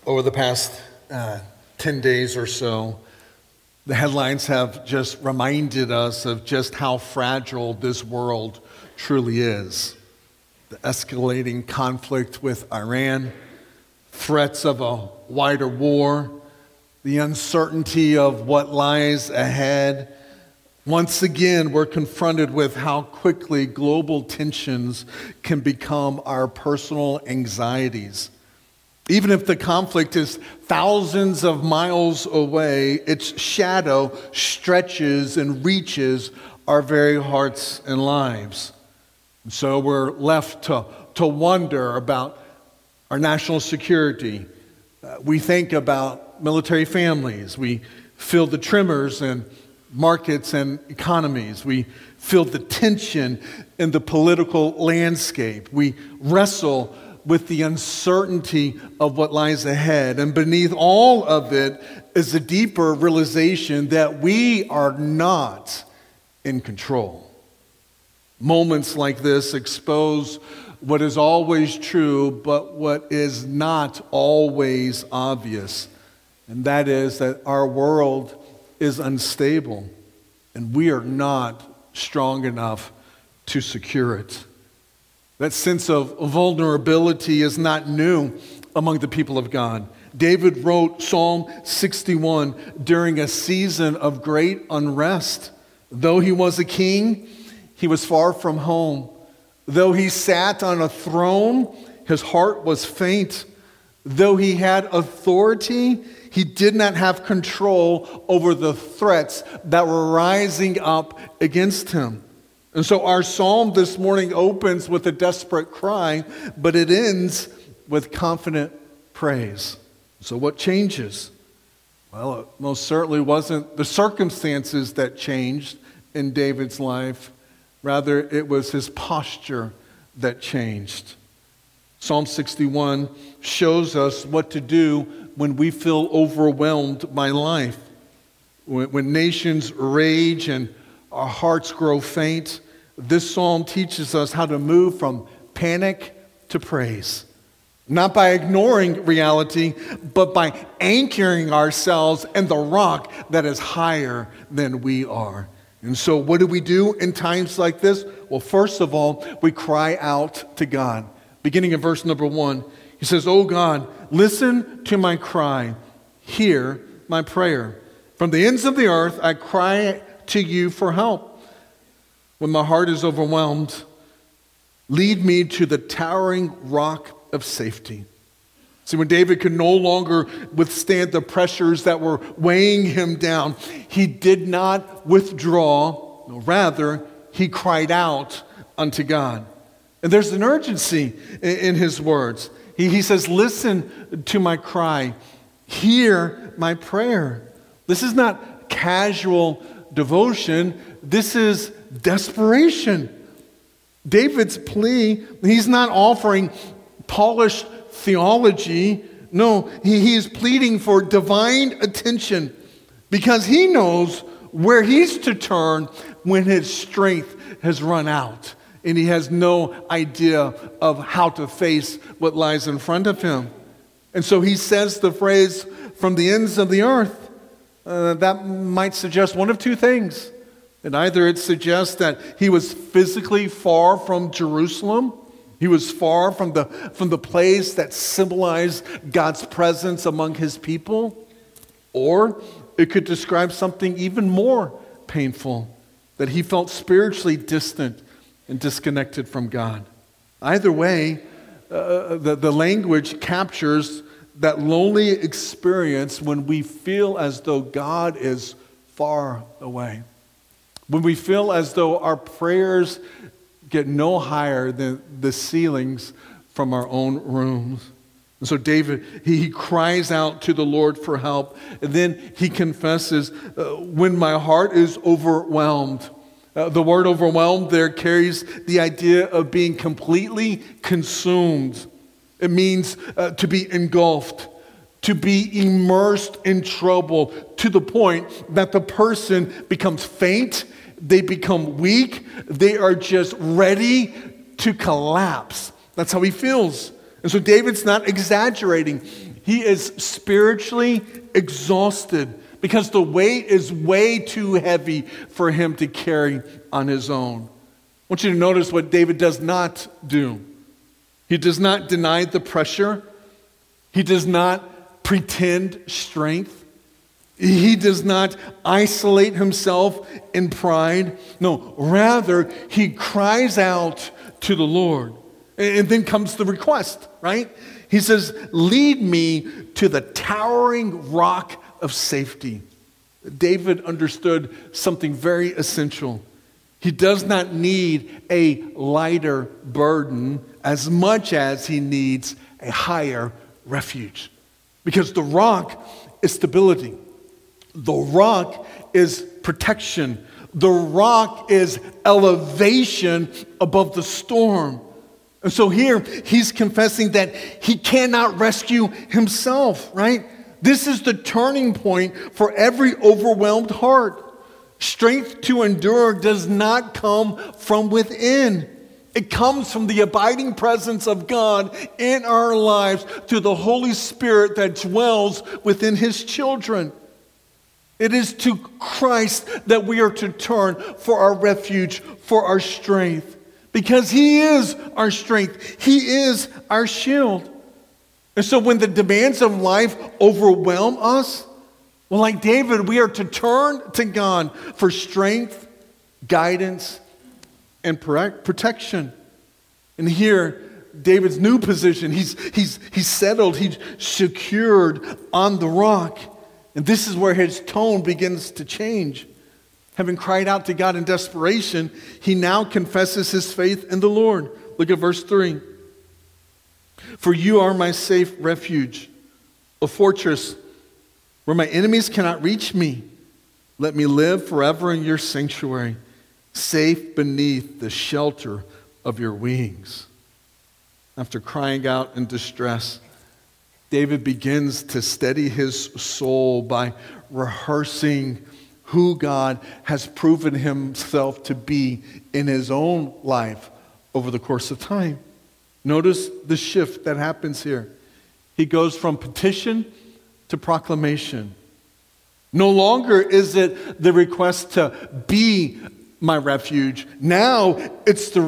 Over the past 10 days or so, the headlines have just reminded us of just how fragile this world truly is. The escalating conflict with Iran, threats of a wider war, the uncertainty of what lies ahead. Once again, we're confronted with how quickly global tensions can become our personal anxieties. Even if the conflict is thousands of miles away, its shadow stretches and reaches our very hearts and lives. And so we're left to wonder about our national security. We think about military families. We feel the tremors in markets and economies. We feel the tension in the political landscape. We wrestle with the uncertainty of what lies ahead. And beneath all of it is a deeper realization that we are not in control. Moments like this expose what is always true, but what is not always obvious. And that is that our world is unstable, and we are not strong enough to secure it. That sense of vulnerability is not new among the people of God. David wrote Psalm 61 during a season of great unrest. Though he was a king, he was far from home. Though he sat on a throne, his heart was faint. Though he had authority, he did not have control over the threats that were rising up against him. And so our psalm this morning opens with a desperate cry, but it ends with confident praise. So what changes? Well, it most certainly wasn't the circumstances that changed in David's life. Rather, it was his posture that changed. Psalm 61 shows us what to do when we feel overwhelmed by life. When nations rage and our hearts grow faint, this psalm teaches us how to move from panic to praise. Not by ignoring reality, but by anchoring ourselves in the rock that is higher than we are. And so what do we do in times like this? Well, first of all, we cry out to God. Beginning in verse number 1, he says, "O God, listen to my cry. Hear my prayer. From the ends of the earth, I cry to you for help. When my heart is overwhelmed, lead me to the towering rock of safety." See, when David could no longer withstand the pressures that were weighing him down, he did not withdraw. No, rather, he cried out unto God. And there's an urgency in his words. He says, "Listen to my cry. Hear my prayer." This is not casual devotion. This is desperation. David's plea, he's not offering polished theology. No, he is pleading for divine attention because he knows where he's to turn when his strength has run out and he has no idea of how to face what lies in front of him. And so he says the phrase, "from the ends of the earth." That might suggest one of two things. And either it suggests that he was physically far from Jerusalem. He was far from the place that symbolized God's presence among his people. Or it could describe something even more painful, that he felt spiritually distant and disconnected from God. Either way, the language captures that lonely experience when we feel as though God is far away. When we feel as though our prayers get no higher than the ceilings from our own rooms. And so David, he cries out to the Lord for help. And then he confesses, when my heart is overwhelmed. The word overwhelmed there carries the idea of being completely consumed. It means to be engulfed, to be immersed in trouble to the point that the person becomes faint, they become weak, they are just ready to collapse. That's how he feels. And so David's not exaggerating. He is spiritually exhausted because the weight is way too heavy for him to carry on his own. I want you to notice what David does not do. He does not deny the pressure. He does not pretend strength. He does not isolate himself in pride. No, rather, he cries out to the Lord. And then comes the request, right? He says, lead me to the towering rock of safety. David understood something very essential. He does not need a lighter burden as much as he needs a higher refuge. Because the rock is stability. The rock is protection. The rock is elevation above the storm. And so here, he's confessing that he cannot rescue himself, right? This is the turning point for every overwhelmed heart. Strength to endure does not come from within. It comes from the abiding presence of God in our lives through the Holy Spirit that dwells within his children. It is to Christ that we are to turn for our refuge, for our strength. Because he is our strength. He is our shield. And so when the demands of life overwhelm us, well, like David, we are to turn to God for strength, guidance, and protection. And here, David's new position, he's settled, he's secured on the rock. And this is where his tone begins to change. Having cried out to God in desperation, he now confesses his faith in the Lord. Look at verse 3. For you are my safe refuge, a fortress where my enemies cannot reach me. Let me live forever in your sanctuary, safe beneath the shelter of your wings. After crying out in distress, David begins to steady his soul by rehearsing who God has proven himself to be in his own life over the course of time. Notice the shift that happens here. He goes from petition to proclamation. No longer is it the request to be my refuge. Now it's the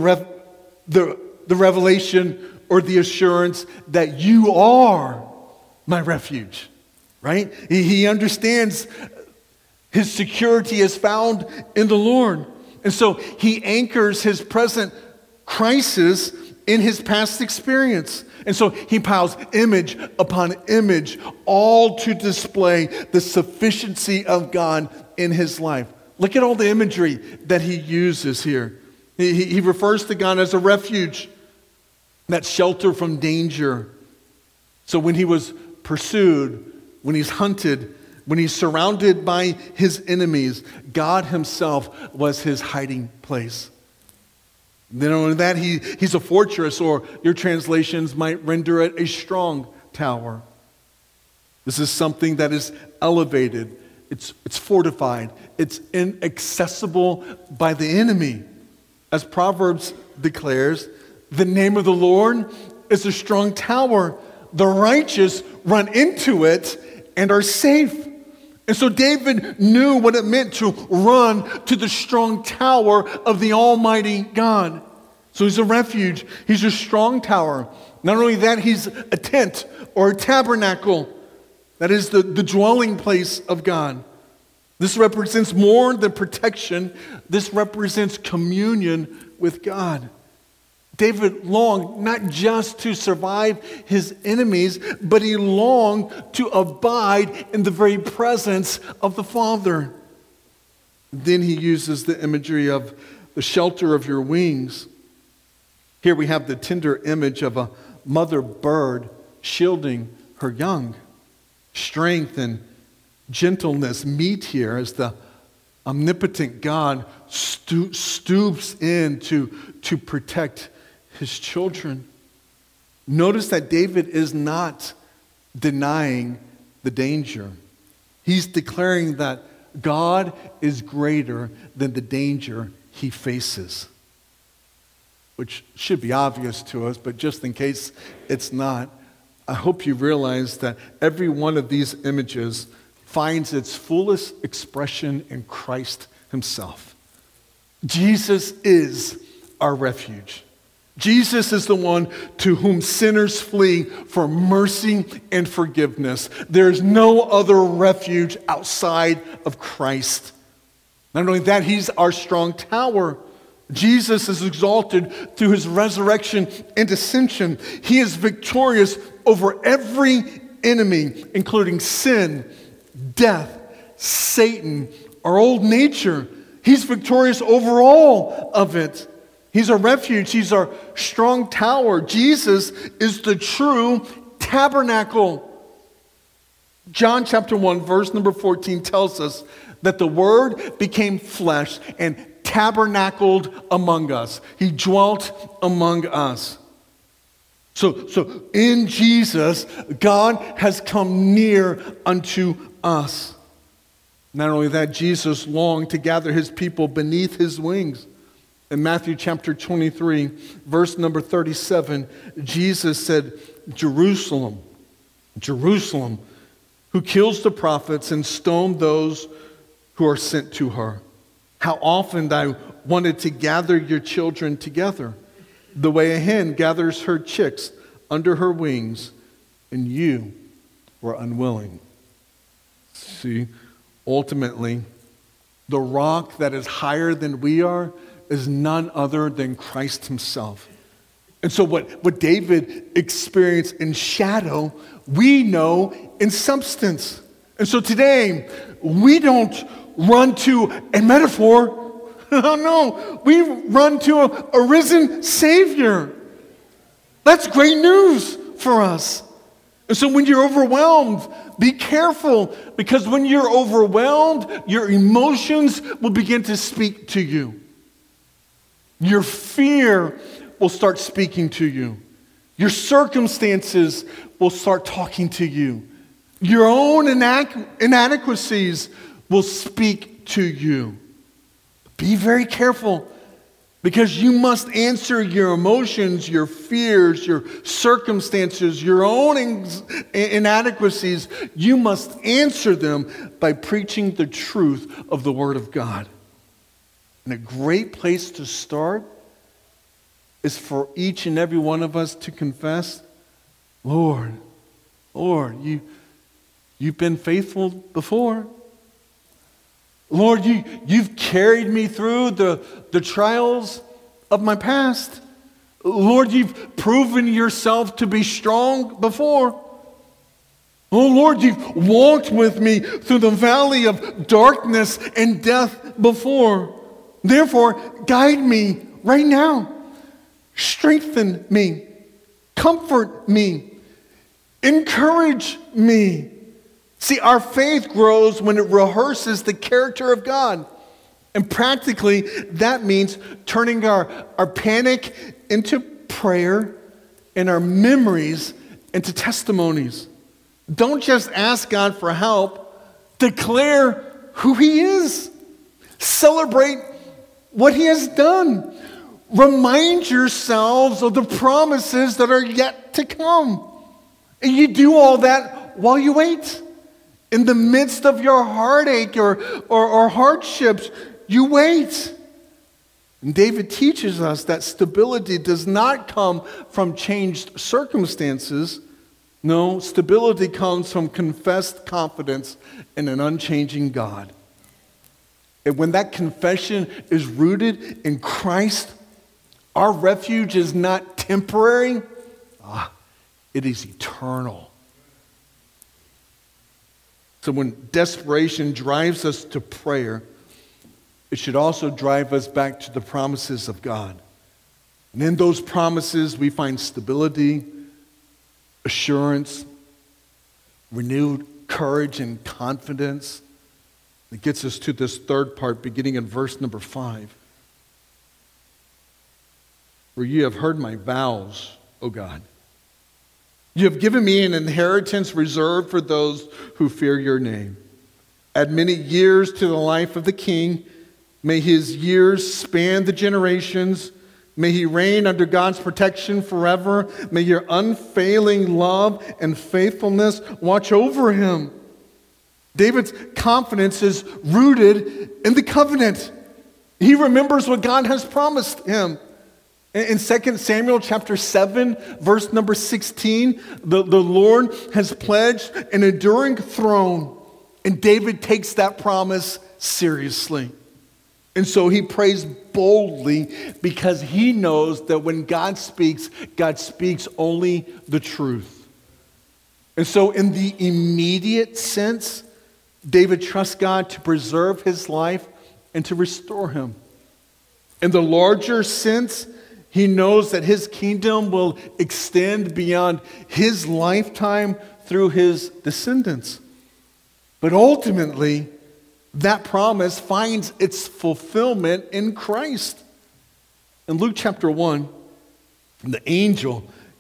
revelation or the assurance that you are my refuge, right? He understands his security is found in the Lord. And so he anchors his present crisis in his past experience. And so he piles image upon image, all to display the sufficiency of God in his life. Look at all the imagery that he uses here. He refers to God as a refuge, that shelter from danger. So when he was pursued, when he's hunted, when he's surrounded by his enemies, God himself was his hiding place. Then on that, he's a fortress, or your translations might render it a strong tower. This is something that is elevated. It's fortified. It's inaccessible by the enemy. As Proverbs declares, the name of the Lord is a strong tower. The righteous run into it and are safe. And so David knew what it meant to run to the strong tower of the Almighty God. So he's a refuge. He's a strong tower. Not only that, he's a tent or a tabernacle. That is the dwelling place of God. This represents more than protection. This represents communion with God. David longed not just to survive his enemies, but he longed to abide in the very presence of the Father. Then he uses the imagery of the shelter of your wings. Here we have the tender image of a mother bird shielding her young. Strength and gentleness meet here as the omnipotent God stoops in to protect his children. Notice that David is not denying the danger. He's declaring that God is greater than the danger he faces, which should be obvious to us, but just in case it's not, I hope you realize that every one of these images finds its fullest expression in Christ himself. Jesus is our refuge. Jesus is the one to whom sinners flee for mercy and forgiveness. There is no other refuge outside of Christ. Not only that, he's our strong tower. Jesus is exalted through his resurrection and ascension. He is victorious over every enemy, including sin, death, Satan, our old nature. He's victorious over all of it. He's our refuge. He's our strong tower. Jesus is the true tabernacle. John chapter 1, verse number 14 tells us that the Word became flesh and tabernacled among us. He dwelt among us. So in Jesus, God has come near unto us. Not only that, Jesus longed to gather his people beneath his wings. In Matthew chapter 23, verse number 37, Jesus said, Jerusalem, Jerusalem, who kills the prophets and stones those who are sent to her. How often I wanted to gather your children together, the way a hen gathers her chicks under her wings, and you were unwilling. See, ultimately, the rock that is higher than we are is none other than Christ himself. And so what David experienced in shadow, we know in substance. And so today, we don't run to a metaphor. No, we run to a risen Savior. That's great news for us. And so when you're overwhelmed, be careful, because when you're overwhelmed, your emotions will begin to speak to you. Your fear will start speaking to you. Your circumstances will start talking to you. Your own inadequacies will speak to you. Be very careful, because you must answer your emotions, your fears, your circumstances, your own inadequacies. You must answer them by preaching the truth of the Word of God. And a great place to start is for each and every one of us to confess, Lord, you've been faithful before. Lord, you've carried me through the trials of my past. Lord, you've proven yourself to be strong before. Oh Lord, you've walked with me through the valley of darkness and death before. Therefore, guide me right now. Strengthen me. Comfort me. Encourage me. See, our faith grows when it rehearses the character of God. And practically, that means turning our panic into prayer and our memories into testimonies. Don't just ask God for help. Declare who He is. Celebrate what He has done. Remind yourselves of the promises that are yet to come. And you do all that while you wait. In the midst of your heartache or hardships, you wait. And David teaches us that stability does not come from changed circumstances. No, stability comes from confessed confidence in an unchanging God. And when that confession is rooted in Christ, our refuge is not temporary. It is eternal. So when desperation drives us to prayer, it should also drive us back to the promises of God. And in those promises, we find stability, assurance, renewed courage and confidence. It gets us to this third part, beginning in verse number 5. For you have heard my vows, O God. You have given me an inheritance reserved for those who fear your name. Add many years to the life of the king. May his years span the generations. May he reign under God's protection forever. May your unfailing love and faithfulness watch over him. David's confidence is rooted in the covenant. He remembers what God has promised him. In 2 Samuel chapter 7, verse number 16, the Lord has pledged an enduring throne, and David takes that promise seriously. And so he prays boldly because he knows that when God speaks only the truth. And so in the immediate sense, David trusts God to preserve his life and to restore him. In the larger sense, he knows that his kingdom will extend beyond his lifetime through his descendants. But ultimately, that promise finds its fulfillment in Christ. In Luke chapter 1, the angel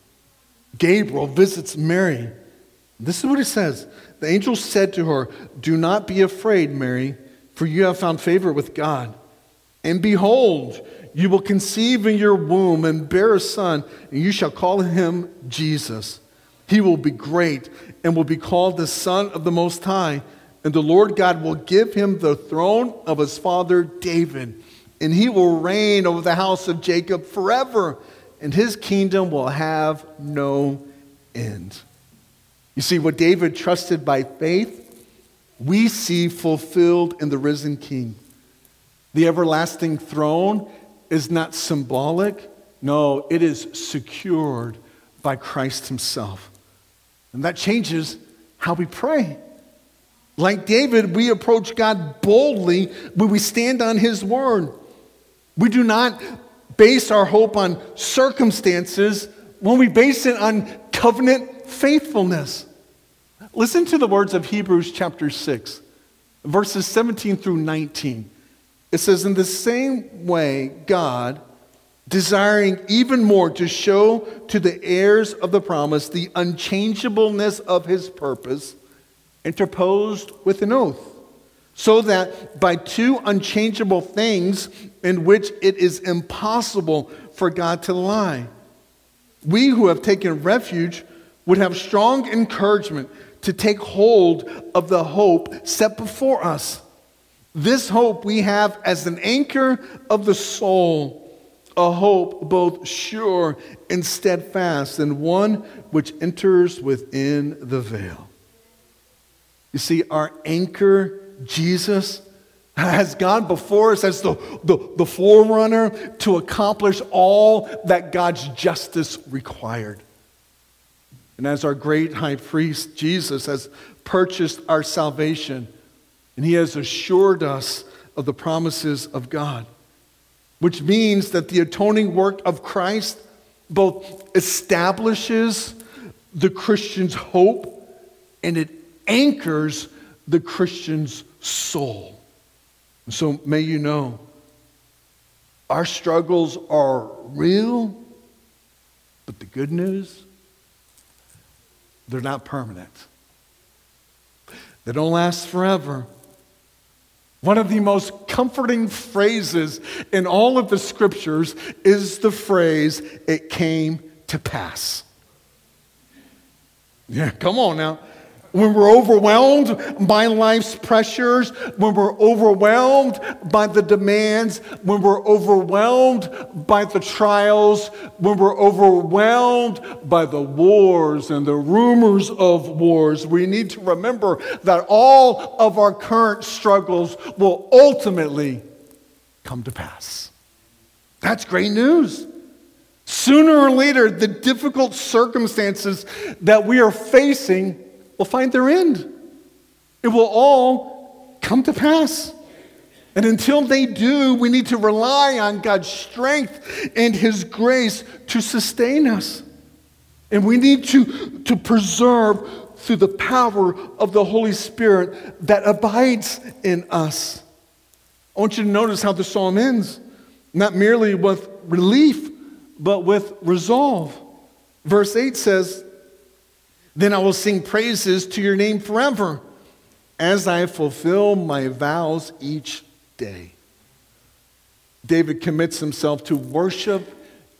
Gabriel visits Mary. This is what it says. The angel said to her, "Do not be afraid, Mary, for you have found favor with God. And behold, you will conceive in your womb and bear a son, and you shall call him Jesus. He will be great and will be called the Son of the Most High. And the Lord God will give him the throne of his father David. And he will reign over the house of Jacob forever, and his kingdom will have no end." You see, what David trusted by faith, we see fulfilled in the risen King. The everlasting throne is not symbolic. No, it is secured by Christ himself. And that changes how we pray. Like David, we approach God boldly when we stand on his word. We do not base our hope on circumstances when we base it on covenant faithfulness. Listen to the words of Hebrews chapter 6, verses 17 through 19. It says, "In the same way, God, desiring even more to show to the heirs of the promise the unchangeableness of his purpose, interposed with an oath, so that by two unchangeable things in which it is impossible for God to lie, we who have taken refuge would have strong encouragement to take hold of the hope set before us. This hope we have as an anchor of the soul, a hope both sure and steadfast, and one which enters within the veil." You see, our anchor, Jesus, has gone before us as the forerunner to accomplish all that God's justice required. And as our great high priest, Jesus has purchased our salvation, and he has assured us of the promises of God, which means that the atoning work of Christ both establishes the Christian's hope and it anchors the Christian's soul. And so may you know, our struggles are real, but the good news, they're not permanent. They don't last forever. One of the most comforting phrases in all of the scriptures is the phrase, "It came to pass." Yeah, come on now. When we're overwhelmed by life's pressures, when we're overwhelmed by the demands, when we're overwhelmed by the trials, when we're overwhelmed by the wars and the rumors of wars, we need to remember that all of our current struggles will ultimately come to pass. That's great news. Sooner or later, the difficult circumstances that we are facing will find their end. It will all come to pass. And until they do, we need to rely on God's strength and his grace to sustain us. And we need to preserve through the power of the Holy Spirit that abides in us. I want you to notice how the psalm ends. Not merely with relief, but with resolve. Verse 8 says, "Then I will sing praises to your name forever, as I fulfill my vows each day." David commits himself to worship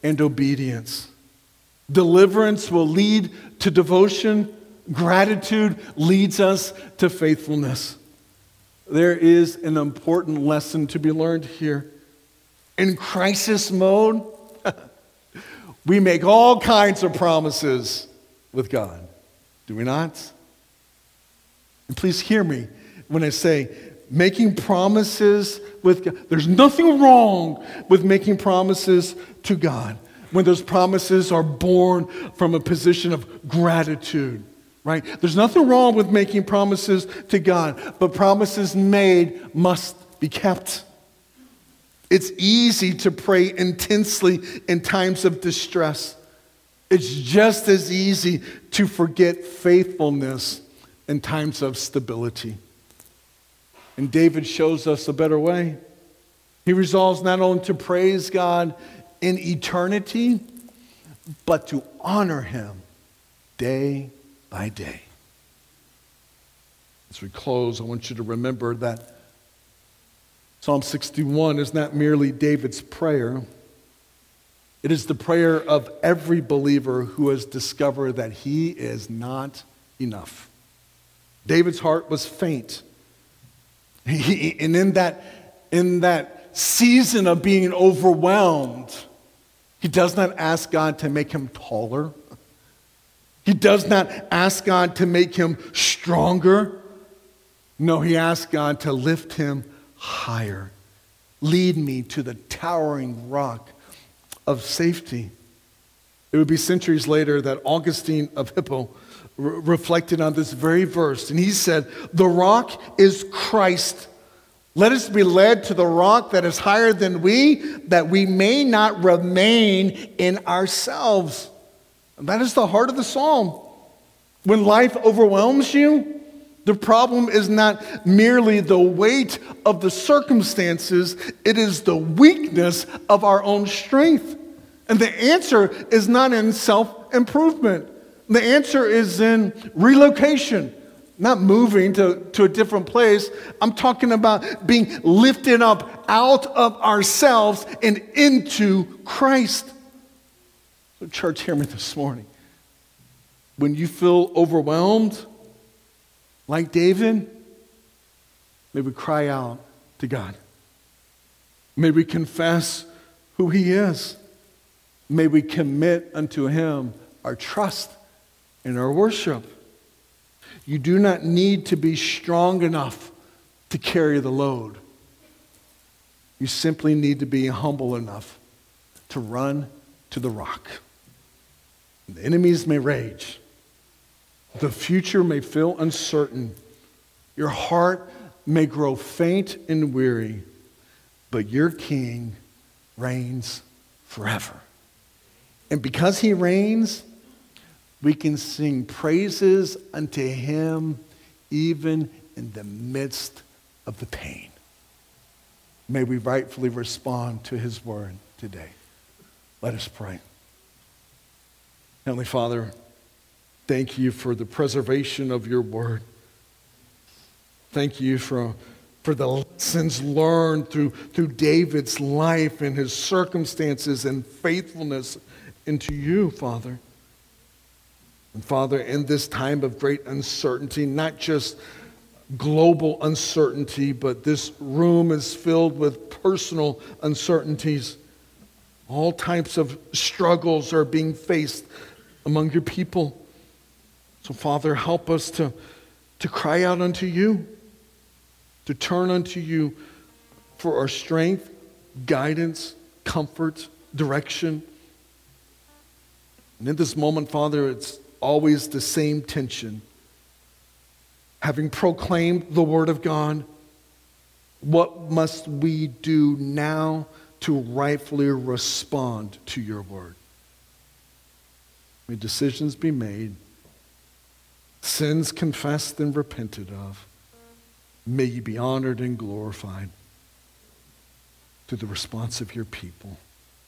and obedience. Deliverance will lead to devotion. Gratitude leads us to faithfulness. There is an important lesson to be learned here. In crisis mode, we make all kinds of promises with God. Do we not? And please hear me when I say making promises with God. There's nothing wrong with making promises to God when those promises are born from a position of gratitude, right? There's nothing wrong with making promises to God, but promises made must be kept. It's easy to pray intensely in times of distress. It's just as easy to forget faithfulness in times of stability. And David shows us a better way. He resolves not only to praise God in eternity, but to honor him day by day. As we close, I want you to remember that Psalm 61 is not merely David's prayer. It is the prayer of every believer who has discovered that he is not enough. David's heart was faint. And in that season of being overwhelmed, he does not ask God to make him taller. He does not ask God to make him stronger. No, he asks God to lift him higher. Lead me to the towering rock of safety. It would be centuries later that Augustine of Hippo reflected on this very verse, and he said, "The rock is Christ. Let us be led to the rock that is higher than we, that we may not remain in ourselves." And that is the heart of the psalm. When life overwhelms you, the problem is not merely the weight of the circumstances, it is the weakness of our own strength. And the answer is not in self-improvement. The answer is in relocation, not moving to a different place. I'm talking about being lifted up out of ourselves and into Christ. So church, hear me this morning. When you feel overwhelmed, like David, may we cry out to God. May we confess who he is. May we commit unto him our trust and our worship. You do not need to be strong enough to carry the load. You simply need to be humble enough to run to the rock. The enemies may rage. The future may feel uncertain. Your heart may grow faint and weary, but your King reigns forever. And because he reigns, we can sing praises unto him even in the midst of the pain. May we rightfully respond to his word today. Let us pray. Heavenly Father, thank you for the preservation of your word. Thank you for the lessons learned through David's life and his circumstances and faithfulness into you, Father. And Father, in this time of great uncertainty, not just global uncertainty, but this room is filled with personal uncertainties. All types of struggles are being faced among your people. So, Father, help us to cry out unto you, to turn unto you for our strength, guidance, comfort, direction. And in this moment, Father, it's always the same tension. Having proclaimed the word of God, what must we do now to rightfully respond to your word? May decisions be made, sins confessed and repented of. May you be honored and glorified through the response of your people.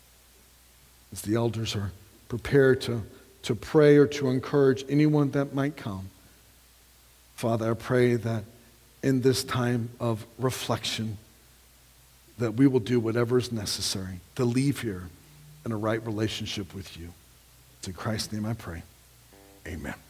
As the elders are prepared to pray or to encourage anyone that might come, Father, I pray that in this time of reflection, that we will do whatever is necessary to leave here in a right relationship with you. It's in Christ's name I pray. Amen.